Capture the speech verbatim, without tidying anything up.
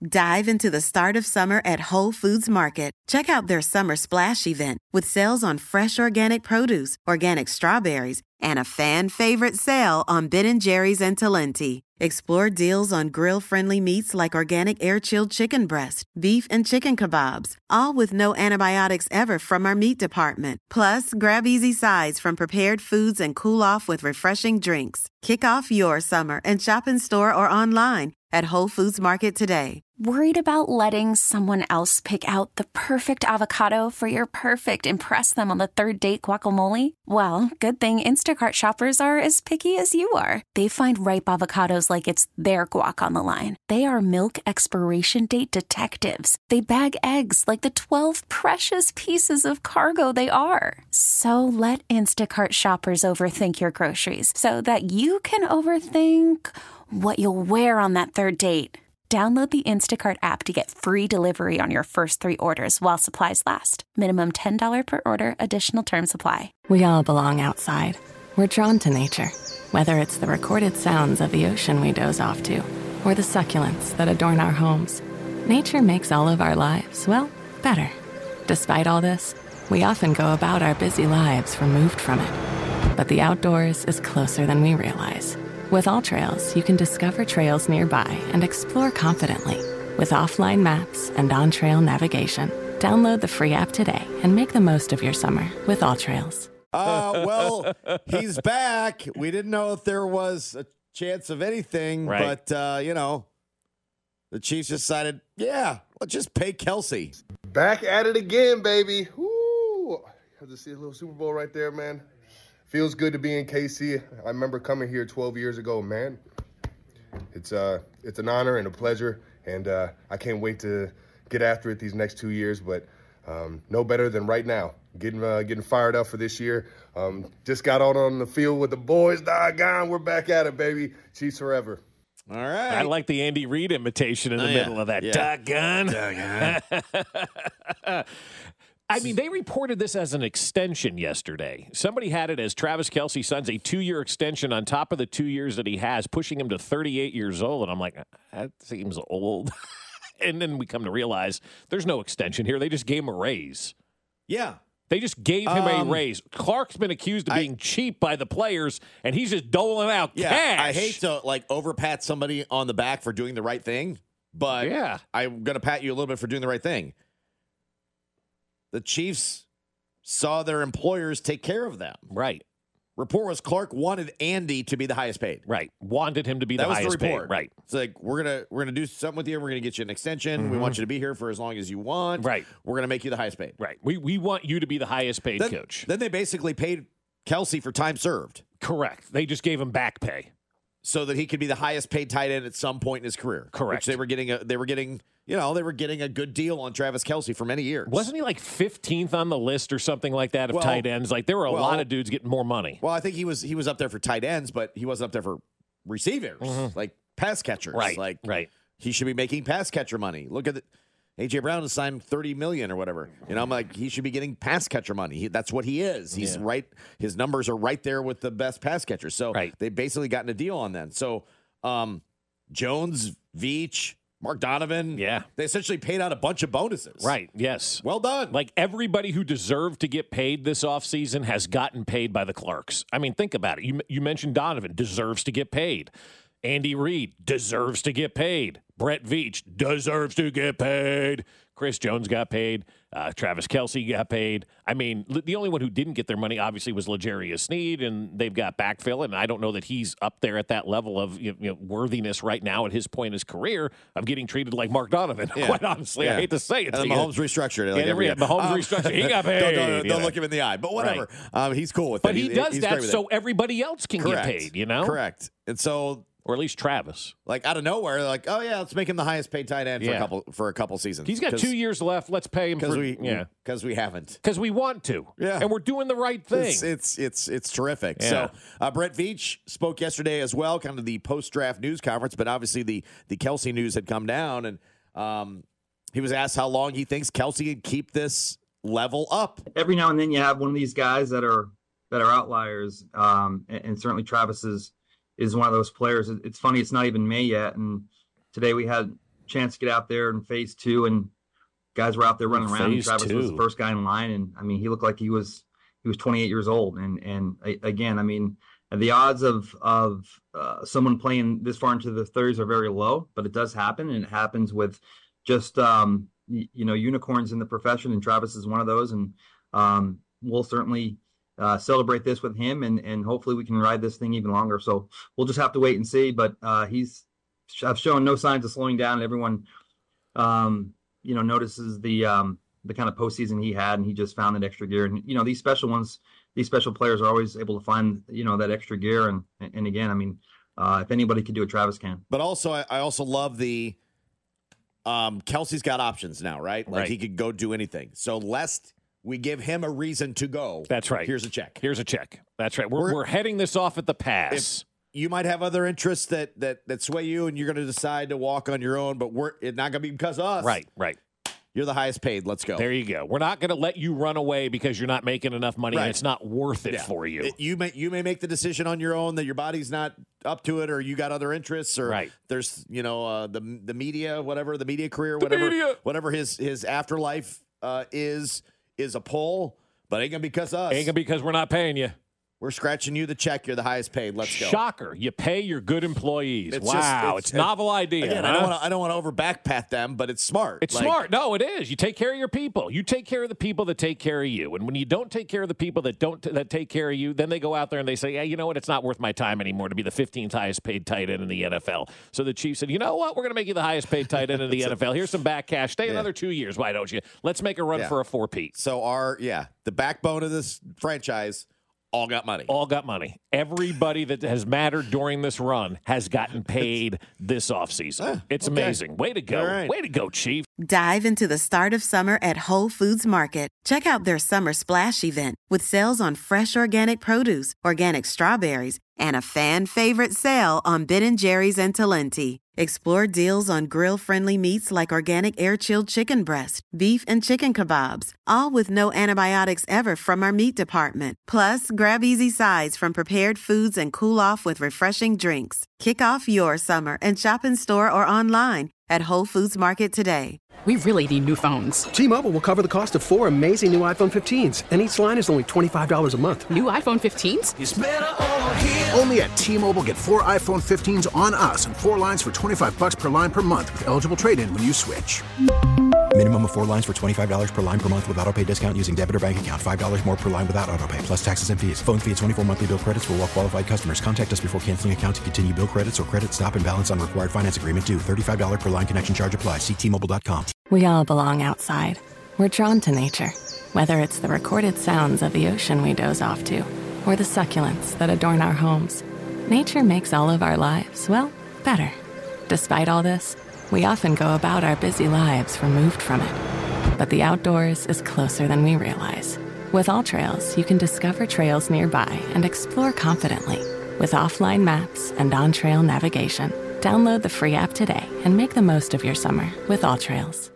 Dive into the start of summer at Whole Foods Market. Check out their Summer Splash event with sales on fresh organic produce, organic strawberries, and a fan-favorite sale on Ben and Jerry's and Talenti. Explore deals on grill-friendly meats like organic air-chilled chicken breast, beef and chicken kebabs, all with no antibiotics ever from our meat department. Plus, grab easy sides from prepared foods and cool off with refreshing drinks. Kick off your summer and shop in store or online at Whole Foods Market today. Worried about letting someone else pick out the perfect avocado for your perfect impress them on the third date guacamole? Well, good thing Instacart shoppers are as picky as you are. They find ripe avocados like it's their guac on the line. They are milk expiration date detectives. They bag eggs like the twelve precious pieces of cargo they are. So let Instacart shoppers overthink your groceries so that you can overthink what you'll wear on that third date. Download the Instacart app to get free delivery on your first three orders while supplies last. Minimum ten dollars per order. Additional terms apply. We all belong outside. We're drawn to nature. Whether it's the recorded sounds of the ocean we doze off to, or the succulents that adorn our homes, nature makes all of our lives, well, better. Despite all this, we often go about our busy lives removed from it. But the outdoors is closer than we realize. With AllTrails, you can discover trails nearby and explore confidently. With offline maps and on-trail navigation, download the free app today and make the most of your summer with AllTrails. Uh, well, he's back. We didn't know if there was a chance of anything, right. but, uh, you know, the Chiefs decided, yeah, let's just pay Kelsey. Back at it again, baby. Woo! Had to see a little Super Bowl right there, man. Feels good to be in K C. I remember coming here twelve years ago, man. It's uh, it's an honor and a pleasure, and uh, I can't wait to get after it these next two years. But um, no better than right now, getting uh, getting fired up for this year. Um, just got out on the field with the boys. Doggone, we're back at it, baby. Chiefs forever. All right. I like the Andy Reid imitation in the oh, yeah. middle of that. Yeah. Doggone. Doggone. I mean, they reported this as an extension yesterday. Somebody had it as Travis Kelce signs a two-year extension on top of the two years that he has, pushing him to thirty-eight years old. And I'm like, that seems old. And then we come to realize there's no extension here. They just gave him a raise. Yeah. They just gave him um, a raise. Clark's been accused of being I, cheap by the players, and he's just doling out yeah, cash. I hate to, like, overpat somebody on the back for doing the right thing, but yeah. I'm going to pat you a little bit for doing the right thing. The Chiefs saw their employers take care of them. Right. Report was Clark wanted Andy to be the highest paid. Right. Wanted him to be that the was highest the report. paid. Right. It's like, we're gonna we're gonna do something with you. We're gonna get you an extension. Mm-hmm. We want you to be here for as long as you want. Right. We're gonna make you the highest paid. Right. We we want you to be the highest paid then, coach. Then they basically paid Kelsey for time served. Correct. They just gave him back pay so that he could be the highest paid tight end at some point in his career. Correct. Which they were getting a they were getting you know, they were getting a good deal on Travis Kelce for many years. Wasn't he like fifteenth on the list or something like that of well, tight ends? Like there were a well, lot of dudes getting more money. Well, I think he was he was up there for tight ends, but he wasn't up there for receivers, mm-hmm. like pass catchers. Right. Like right. He should be making pass catcher money. Look at it. A J Brown has signed thirty million dollars or whatever. You know, I'm like, he should be getting pass catcher money. He, that's what he is. He's yeah. right. His numbers are right there with the best pass catchers. So right. they basically gotten a deal on that. So um, Jones, Veach, Mark Donovan. Yeah. They essentially paid out a bunch of bonuses. Right. Yes. Well done. Like everybody who deserved to get paid this offseason has gotten paid by the Clarks. I mean, think about it. You, you mentioned Donovan deserves to get paid. Andy Reid deserves to get paid. Brett Veach deserves to get paid. Chris Jones got paid. Uh, Travis Kelce got paid. I mean, the only one who didn't get their money, obviously, was L'Jarius Sneed, and they've got backfill, and I don't know that he's up there at that level of you know, worthiness right now at his point in his career of getting treated like Mark Donovan, yeah. quite honestly. Yeah. I hate to say it. And to Mahomes restructured it. Like yeah, every yeah, Mahomes um, restructured. He got paid. don't don't, don't know. look him in the eye. But whatever. Right. Um, he's cool with but it. But he, he does he's that so it. everybody else can Correct. get paid, you know? Correct. And so... Or at least Travis. Like out of nowhere, like, oh yeah, let's make him the highest paid tight end for yeah. a couple for a couple seasons. He's got two years left. Let's pay him because for we yeah because we haven't because we want to yeah and we're doing the right thing. It's it's it's, it's terrific. Yeah. So uh, Brett Veach spoke yesterday as well, kind of the post draft news conference, but obviously the the Kelce news had come down, and um, he was asked how long he thinks Kelce can keep this level up. Every now and then you have one of these guys that are that are outliers, um, and, and certainly Travis is. is one of those players. It's funny, it's not even May yet. And today we had chance to get out there in phase two, and guys were out there running around. Phase Travis two. was the first guy in line, and I mean, he looked like he was he was twenty-eight years old. And and again, I mean, the odds of of uh, someone playing this far into the thirties are very low, but it does happen, and it happens with just um, y- you know unicorns in the profession, and Travis is one of those. And um, we'll certainly uh, celebrate this with him, and and hopefully we can ride this thing even longer. So we'll just have to wait and see. But uh, he's I've shown no signs of slowing down, and everyone. Um, you know, notices the um, the kind of postseason he had, and he just found that extra gear. And, you know, these special ones, these special players are always able to find, you know, that extra gear. And, and again, I mean, uh, if anybody can do it, Travis can. But also, I, I also love the um, Kelsey's got options now, right? Like Right. he could go do anything. So lest we give him a reason to go. That's right. Here's a check. Here's a check. That's right. We're, We're- we're heading this off at the pass. If you might have other interests that that that sway you, and you're going to decide to walk on your own, but we're it's not going to be because of us. right, right. You're the highest paid. Let's go. There you go. We're not going to let you run away because you're not making enough money Right. and it's not worth it Yeah. for you. It- you may you may make the decision on your own that your body's not up to it, or you got other interests, or Right. there's you know uh, the the media, whatever the media career, whatever media. whatever his his afterlife uh, is is a pull, but ain't gonna be because of us. Ain't gonna be because we're not paying you. We're scratching you the check. You're the highest paid. Let's go. Shocker. You pay your good employees. It's wow. just- it's, it's- novel idea. Again, I huh? don't want to I don't want to over backpat them, but it's smart. It's Like, smart. No, it is. You take care of your people. You take care of the people that take care of you. And when you don't take care of the people that don't that take care of you, then they go out there and they say, "Yeah, you know what? It's not worth my time anymore to be the fifteenth highest paid tight end in the N F L." So the Chiefs said, "You know what? We're going to make you the highest paid tight end in the N F L. Here's some back cash. Stay another two years. Why don't you? Let's make a run Yeah. for a four-peat." So our yeah, the backbone of this franchise all got money. All got money. Everybody that has mattered during this run has gotten paid this offseason. Ah, It's okay. amazing. Way to go. All right. Way to go, Chief. Dive into the start of summer at Whole Foods Market. Check out their Summer Splash event with sales on fresh organic produce, organic strawberries, and a fan favorite sale on Ben and Jerry's and Talenti. Explore deals on grill-friendly meats like organic air-chilled chicken breast, beef, and chicken kebabs, all with no antibiotics ever from our meat department. Plus, grab easy sides from prepared foods and cool off with refreshing drinks. Kick off your summer and shop in store or online at Whole Foods Market today. We really need new phones. T-Mobile will cover the cost of four amazing new iPhone fifteens, and each line is only twenty-five dollars a month. New iPhone fifteens? Only at T-Mobile, get four iPhone fifteens on us and four lines for twenty-five bucks per line per month with eligible trade-in when you switch. Minimum of four lines for twenty-five dollars per line per month with autopay discount using debit or bank account. five dollars more per line without autopay, plus taxes and fees. Phone fee at twenty-four monthly bill credits for well-qualified customers. Contact us before canceling account to continue bill credits or credit stop and balance on required finance agreement due. thirty-five dollars per line connection charge applies. See T Mobile dot com. We all belong outside. We're drawn to nature, whether it's the recorded sounds of the ocean we doze off to, or the succulents that adorn our homes. Nature makes all of our lives, well, better. Despite all this, we often go about our busy lives removed from it. But the outdoors is closer than we realize. With AllTrails, you can discover trails nearby and explore confidently. With offline maps and on-trail navigation, download the free app today and make the most of your summer with AllTrails.